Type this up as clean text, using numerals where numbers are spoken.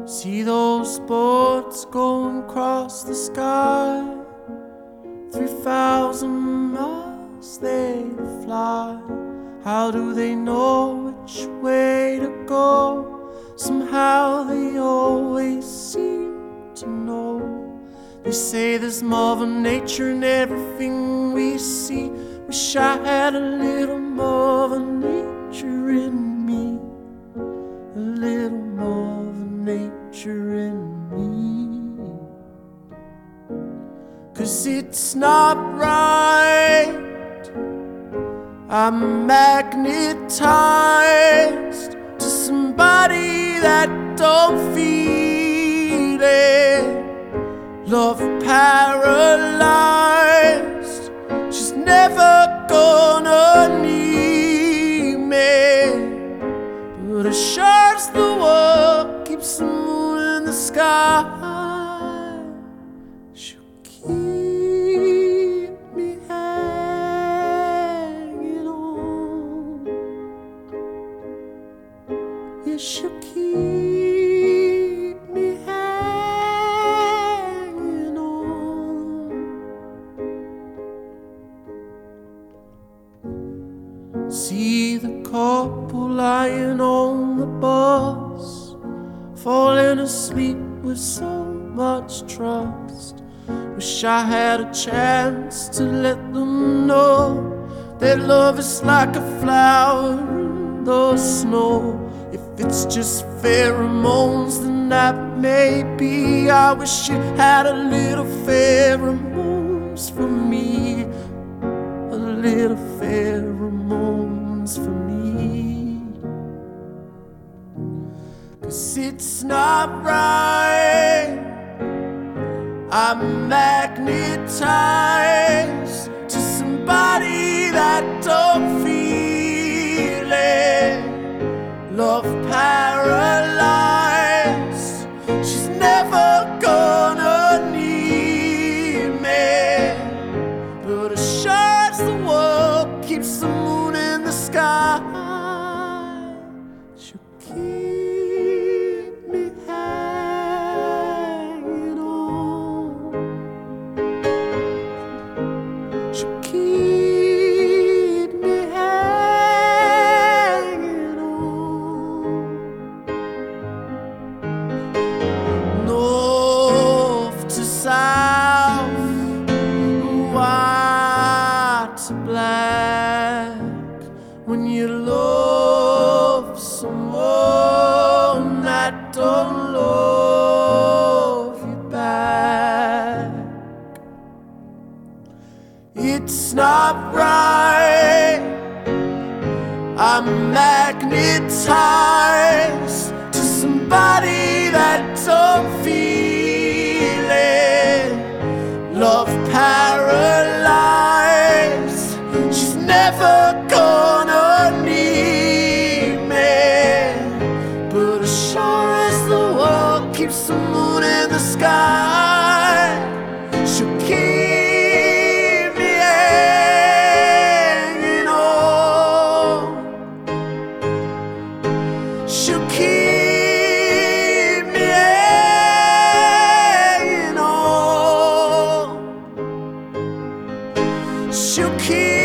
See those boats going across the sky, 3,000 miles they fly. How do they know which way to go? Somehow they always seem to know. They say there's Mother Nature in everything we see. Wish I had a little Mother Nature in me, a little Mother Nature in me. 'Cause it's not right, I'm magnetized to somebody that don't feel it. Love paralyzed, she's never gonna need me. But as sure as the world keeps the moon in the sky, she'll keep me hanging on. Yeah, she'll keep me hanging on. See the couple lying on the bus, falling asleep with so much trust. Wish I had a chance to let them know that love is like a flower in the snow. If it's just pheromones, then that may be. I wish you had a little pheromones for me, a little pheromones for me. 'Cause it's not right, I'm magnetized to somebody that don't feel it. Love paralyzed, she's never gonna need me. But as sure as the world keeps the moon in the sky, she'll keep me hanging on. She'll keep me hanging on. North to south, white to black. When you love someone that don't love you back, it's not right, I'm magnetized to somebody that don't feel it. Love paralyzed, she's never gonna need me. But as sure as the world keeps the moon in the sky, she'll keep me hanging on. She'll keep me hanging on. She'll keep